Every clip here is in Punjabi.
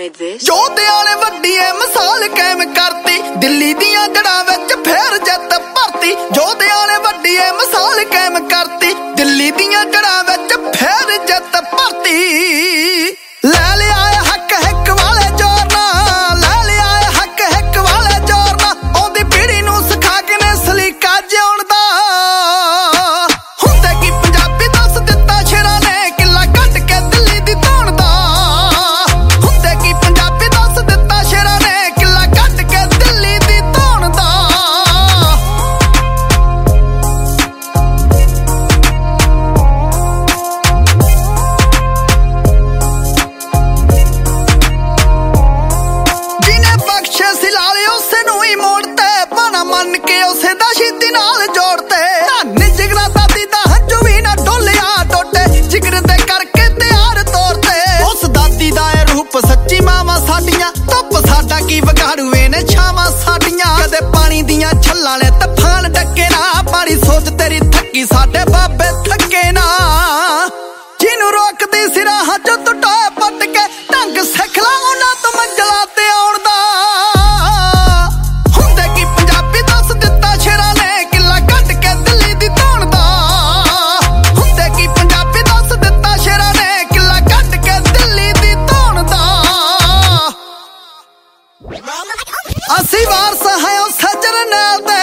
made this? ਜੋਧਿਆਂ ਨੇ ਵੱਡੀ ਐ ਮਿਸਾਲ ਕਾਇਮ ਕਰਤੀ, ਦਿੱਲੀ ਦੀਆਂ ਜੜ੍ਹਾਂ ਵਿੱਚ ਫੇਰ ਜਿੱਤ ਭਰਤੀ। ਜੋਧਿਆਂ ਨੇ ਵੱਡੀ ਐ ਮਿਸਾਲ ਕਾਇਮ ਕਰਤੀ, ਦਿੱਲੀ ਦੀਆਂ ਜੜ੍ਹਾਂ ਵਿੱਚ ਫੇਰ ਜਿੱਤ ਭਰਤੀ। ਲੈ ਲਿਆ ਹੱਕ ਹਿੱਕ ਵਾਲੇ ਜ਼ੋਰ ਨਾਲ, ਲੈ ਲਿਆ ਹੱਕ ਹਿੱਕ ਵਾਲੇ ਜ਼ੋਰ ਨਾਲ, ਆਉਂਦੀ ਪੀੜੀ ਨੂੰ ਸਿਖਾ ਕੇ ਨੇ ਸਲੀਕਾ ਜਿਉਣ ਦਾ। ਹੁੰਦੇ ਕੀ ਪੰਜਾਬੀ ਦੱਸ ਦਿੱਤਾ ਸ਼ੇਰਾਂ ਨੇ, ਕਿੱਲਾ ਕੱਟ ਕੇ ਦਿੱਲੀ ਦੀ ਧੌਣ ਦਾ। ਹੁੰਦੇ ਕੀ ਪੰਜਾਬੀ ਦੱਸ ਦਿੱਤਾ ਸ਼ੇਰਾਂ ਨੇ, ਕਿੱਲਾ ਕੱਟ ਕੇ ਦਿੱਲੀ ਦੀ ਧੌਣ ਦਾ। ਜਿਹਨੇ ਬਖਸ਼ੇ ਸੀ ਲਾਲੇ ਉਸੇ ਨੂੰ ਹੀ ਮੋੜ ਤੇ, ਭਾਣਾ ਮੰਨ ਕੇ ਉਸੇ ਦਾ ਸ਼ਹੀਦੀ ਨਾਲ ਜੋੜ ਤੇ। ਧੰਨ ਜਿਗਰਾ ਦਾਦੀ ਦਾ ਹੰਝੂ ਵੀ ਨਾ ਡੋਲਿਆ ਟੋਟੇ, ਜਿਗਰ ਦੇ ਕਰਕੇ ਤਿਆਰ ਤੌਰ ਤੇ। ਉਸ ਦਾਦੀ ਦਾ ਇਹ ਰੂਪ ਸੱਚੀ ਮਾਵਾਂ ਸਾਡੀਆਂ, ਧੁੱਪ ਸਾਡਾ ਕੀ ਵਿਗਾੜੂਏ ਨੇ ਛਾਵਾਂ ਸਾਡੀਆਂ। ਕਦੇ ਪਾਣੀ ਦੀਆਂ ਛੱਲਾਂ ਨੇ ਤੂਫਾਨ ਡੱਕੇ ਨਾ, ਮਾੜੀ ਸੋਚ ਤੇਰੀ ਥੱਕੀ ਸਾਡੇ ਬਾਬੇ ਥੱਕੇ ਨਾ। ਜਿਹਨੂੰ ਰੋਕਦੀ ਸੀ ਰਾਹ ਜੋ ਤੂੰ ਟੋਏ ਪੱਟ ਕੇ, ਢੰਗ ਸਿੱਖ ਲਾ ਉਹਨਾਂ ਤੋਂ ਮੰਜ਼ਲਾਂ ਤੇ ਆਉਣ ਦਾ। ਹੁੰਦੇ ਕੀ ਪੰਜਾਬੀ ਦੱਸ ਦਿੱਤਾ ਸ਼ੇਰਾਂ ਨੇ, ਕਿੱਲਾ ਕੱਟ ਕੇ ਦਿੱਲੀ ਦੀ ਧੌਣ ਦਾ। ਹੁੰਦੇ ਕੀ ਪੰਜਾਬੀ ਦੱਸ ਦਿੱਤਾ ਸ਼ੇਰਾਂ ਨੇ, ਕਿੱਲਾ ਕੱਟ ਕੇ ਦਿੱਲੀ ਦੀ ਧੌਣ ਦਾ। ਅਸੀਂ ਵਾਰਸ ਹਾਂ ਉਸ ਜਰਨੈਲ ਦੇ,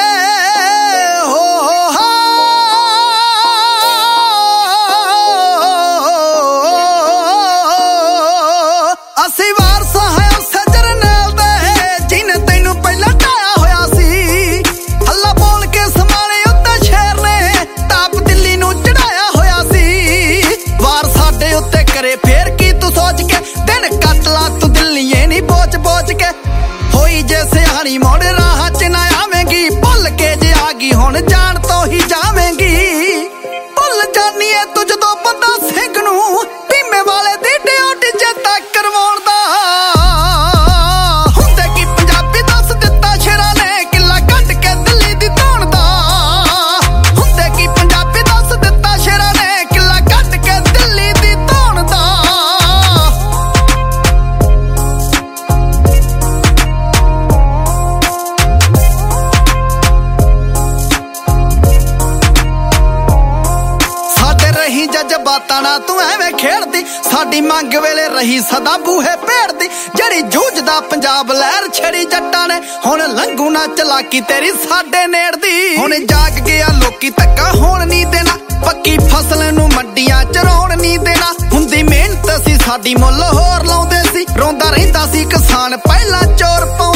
ਅਸੀਂ ਵਾਰਸ ਹਾਂ ਉਸ ਜਰਨੈਲ ਦੇ, ਜਿਹਨੇ ਤੈਨੂੰ ਪਹਿਲਾਂ ਢਾਇਆ ਹੋਇਆ ਸੀ। ਹੱਲਾ ਬੋਲ ਕੇ ਸਮਾਲੇ ਉੱਤੇ ਸ਼ੇਰ ਨੇ, ਤਾਪ ਦਿੱਲੀ ਨੂੰ ਚੜਾਇਆ ਹੋਇਆ ਸੀ। ਵਾਰ ਸਾਡੇ ਉੱਤੇ ਕਰੇ ਫੇਰ ਕੀ ਤੂੰ ਸੋਚ ਕੇ, ਦਿਨ ਕੱਟ ਲਾ ਤੂੰ ਦਿੱਲੀਏ ਨੀ ਬੋਚ ਬੋਚ ਕੇ। ਹੋਈ ਜੇ ਸਿਆਣੀ ਮੋੜ ਰਾਹ ਚ ਨਾ ਆਵੇਂਗੀ, ਭੁੱਲ ਕੇ ਜੇ ਆ ਗਈ ਹੁਣ ਜਾਣ ਤੋਂ ਹੀ ਜਾਵੇਂਗੀ। ਭੁੱਲ ਜਾਨੀ ਏ ਤੂੰ ਜਦੋਂ ਬੰਦਾ ਸਿੰਘ ਨੂੰ, ਭੀਮੇ ਵਾਲੇ ਦੀ ਡਿਊਟੀ ਚੇਤਾ ਕਰਵਾਉਣ ਦਾ। ਹੁੰਦੇ ਕੀ ਪੰਜਾਬੀ ਦੱਸ ਦਿੱਤਾ ਸ਼ੇਰਾਂ ਨੇ, ਕਿੱਲਾ ਕੱਟ ਕੇ ਦਿੱਲੀ ਦੀ ਧੌਣ ਦਾ। ਹੁੰਦੇ ਕੀ ਪੰਜਾਬੀ ਦੱਸ ਦਿੱਤਾ ਸ਼ੇਰਾਂ ਨੇ, ਕਿੱਲਾ ਕੱਟ ਕੇ ਦਿੱਲੀ ਦੀ ਧੌਣ ਦਾ। ਸਾਡੇ ਰਹੀ ਜਜ਼ਬਾਤਾਂ ਨਾਲ ਤੂੰ ਐਵੇਂ ਖੇਡਦੀ, ਸਾਡੀ ਮੰਗ ਵੇਲੇ ਰਹੀ ਸਦਾ ਬੂਹੇ ਭੇੜਦੀ। ਜਿਹੜੀ ਜੂਝਦਾ ਪੰਜਾਬ ਲਹਿਰ ਛੜੀ ਜੱਟਾਂ ਨੇ, ਹੁਣ ਲੰਘੂ ਨਾ ਚਲਾਕੀ ਤੇਰੀ ਸਾਡੇ ਨੇੜਦੀ। ਹੁਣ ਜਾਗ ਗਿਆ ਲੋਕੀ ਧੱਕਾ ਹੋਣ ਨਹੀਂ ਦੇਣਾ, ਪੱਕੀ ਫਸਲ ਨੂੰ ਮੰਡੀਆਂ ਚ ਰੌਣ ਨਹੀਂ ਦੇਣਾ। ਹੁੰਦੀ ਮਿਹਨਤ ਸੀ ਸਾਡੀ ਮੁੱਲ ਹੋਰ ਲਾਉਂਦੇ ਸੀ, ਰੋਂਦਾ ਰਹਿੰਦਾ ਸੀ ਕਿਸਾਨ ਪਹਿਲਾਂ ਚੋਰ ਪਾਉਂਦੇ